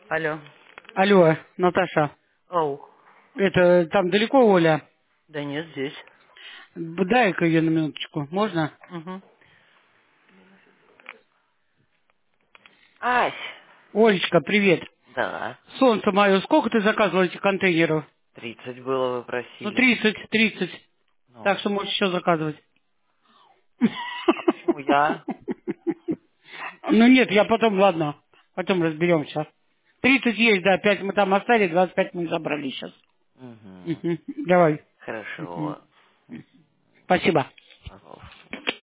Алло. Алло, Наташа, Оу. это там далеко Оля? Да нет, здесь. Дай-ка ее на минуточку, можно? Угу. Ась. Олечка, привет. Да. Солнце мое, сколько ты заказывал этих контейнеров? 30 было, вы Ну, просили. 30. Так Ну. что можешь еще заказывать. А почему я? Ну нет, я потом, ладно, потом разберемся. 30 есть, да, 5 мы там оставили, 25 мы забрали сейчас. Угу. Давай. Хорошо. Спасибо. Пожалуйста.